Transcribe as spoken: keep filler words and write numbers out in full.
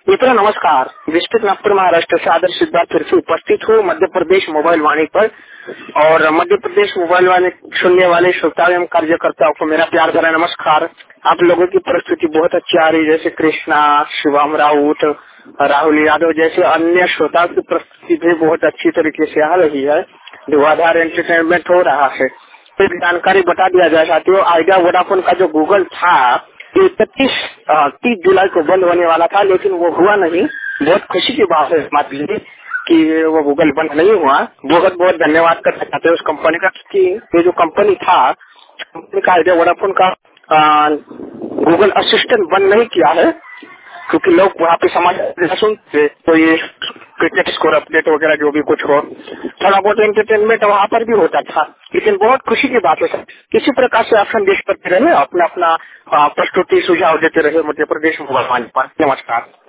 मित्रों नमस्कार। डिस्ट्रिक्ट नागपुर महाराष्ट्र से आदर्श सिद्धार्थ फिर से उपस्थित हूँ मध्य प्रदेश मोबाइल वाणी पर। और मध्य प्रदेश मोबाइल वाणी सुनने वाले श्रोताओं एवं कार्यकर्ताओं को मेरा प्यार भरा नमस्कार। आप लोगों की प्रस्तुति बहुत अच्छी आ रही है, जैसे कृष्णा, शिवम राउत, राहुल यादव जैसे अन्य श्रोताओं की प्रस्तुति भी बहुत अच्छी तरीके से आ रही है। धुआंधार एंटरटेनमेंट हो रहा है। तो जानकारी बता दिया जाए साथियों, आइडिया वोडाफोन का जो गूगल था इकतीस तीस जुलाई को बंद होने वाला था, लेकिन वो हुआ नहीं। बहुत खुशी की बात है हमारे लिए कि वो गूगल बंद नहीं हुआ। बहुत बहुत धन्यवाद करना चाहते हैं उस कंपनी का कि ये जो कंपनी था, कंपनी का आइडिया वोडाफोन का गूगल असिस्टेंट बंद नहीं किया है, क्योंकि लोग वहाँ पे समाचार सुनते तो ये क्रिकेट स्कोर अपडेट वगैरह जो भी कुछ हो, थोड़ा बहुत एंटरटेनमेंट वहाँ पर भी होता था। लेकिन बहुत खुशी की बात है सर, किसी प्रकार से आप संदेश करते रहे, अपना अपना प्रस्तुति सुझाव देते रहे मध्य प्रदेश मोबाइल वाणी पर। नमस्कार।